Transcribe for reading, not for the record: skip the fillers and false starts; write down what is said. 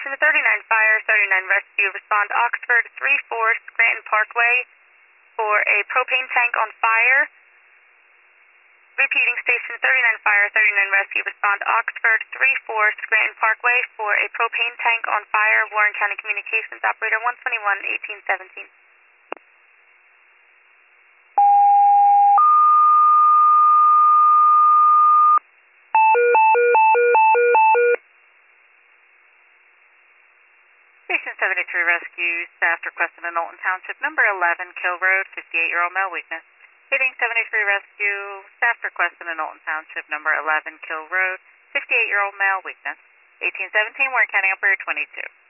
Station 39 Fire, 39 Rescue, respond Oxford 3-4 Scranton Parkway for a propane tank on fire. Repeating, Station 39 Fire, 39 Rescue, respond Oxford 3-4 Scranton Parkway for a propane tank on fire. Warren County Communications, operator 121-1817. Station 73 Rescue, staff requested in Knowlton Township, number 11, Kill Road, 58-year-old male, weakness. Hitting 73 Rescue, staff requested in Knowlton Township, number 11, Kill Road, 58-year-old male, weakness. 1817, Warren County, operator 22.